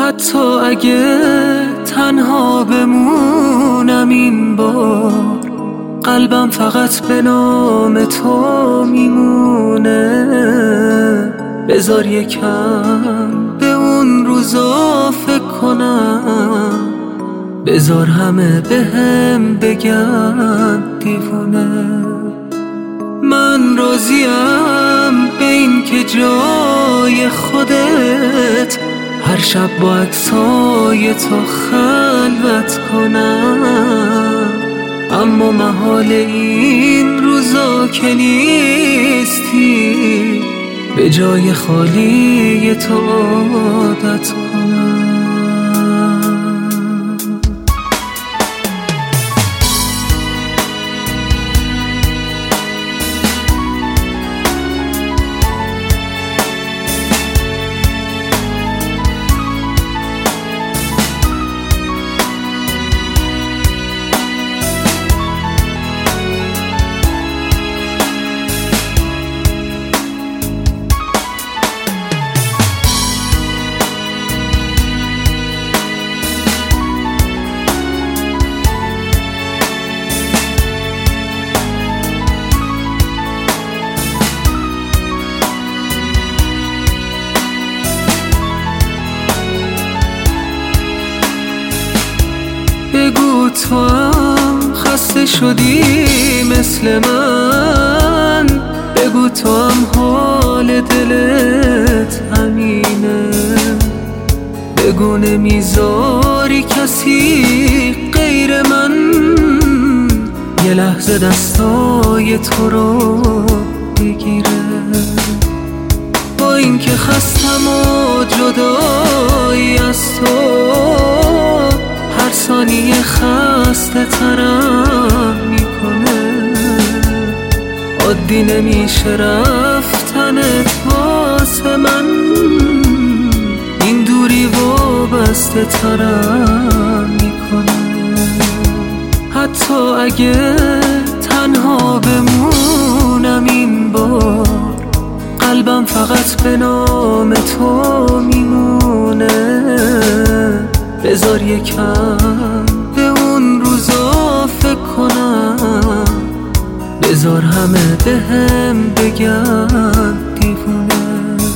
حتی اگه تنها بمونم این بار، قلبم فقط به نام تو میمونه. بذار یکم به اون روزا فکر کنم، بذار همه بهم بگن دیوونه. من راضیم به این که جای خودت هر شب با عکسای تو خلوت کنم، اما محال این روزا که نیستی به جای خالی تو عادت کنم. بگو تو هم خسته شدی مثل من، بگو تو هم حال دلت همینه، بگو نمیذاری کسی غیر من یه لحظه دستای تو رو بگیره. با اینکه خستم و جدایی از تو، هر ثانیه خسته ترم میکنه. عادی نمیشه رفتنت واسه من، این دوری وابسته ترم میکنه. حتی اگه تنها بمونم این بار، قلبم فقط به نام تو میمونه. بذار یکم به اون روزا فکر کنم، بذار همه بهم بگن دیوونه.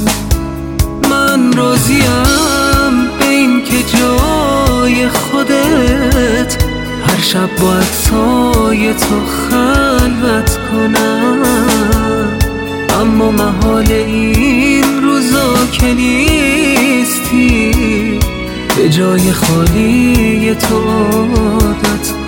من راضیم به این که جای خودت هر شب با عکسای تو خلوت کنم، اما محال این روزا که نیستی به جای خالی تو عادت